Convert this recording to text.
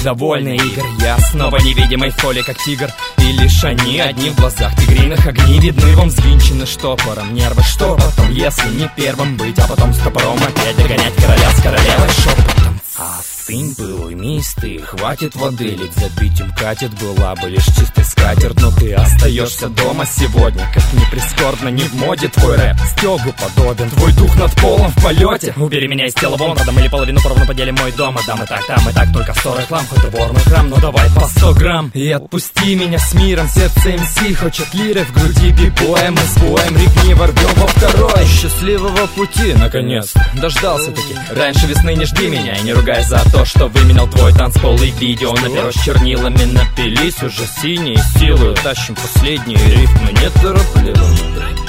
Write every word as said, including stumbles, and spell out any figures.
довольны игр. Я снова невидимый в поле, как тигр, и лишь они одни в глазах тигриных огни видны вам взвинчены штопором. Нервы, что потом, если не первым быть, а потом с топором опять догонять короля с королевой шепотом. Остынь, пылуй, мисты, хватит воды, лить запить им катит, была бы лишь чистый скатерть. Но ты остаешься дома сегодня, как ни прискорбно, не в моде твой рэп стёгу подобен, твой дух над полом в полете. Убери меня из тела вон, продам или половину поровну поделим мой дом. Отдам и так, там и так, только в ссоры хлам, хоть и ворный храм, но давай по сто грамм. И отпусти меня с миром, сердце эм си хочет лиры, в груди бибоя, мы с боем ритм ворвем во второй. Счастливого пути, наконец, дождался таки. Раньше весны не жди меня и не ругай за то, что выменял твой танцпол и видео. На перо с чернилами напились уже синие силы, тащим последние рифмы неторопливо.